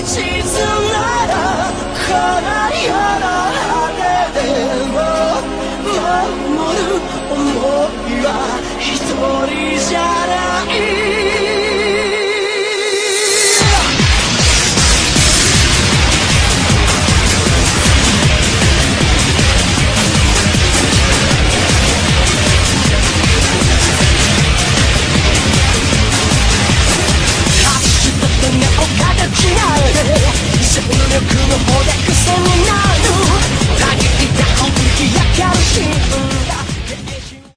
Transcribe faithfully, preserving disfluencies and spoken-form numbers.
一途なら叶いやら果てでも守る想いは一人じゃない情熱の方で癖に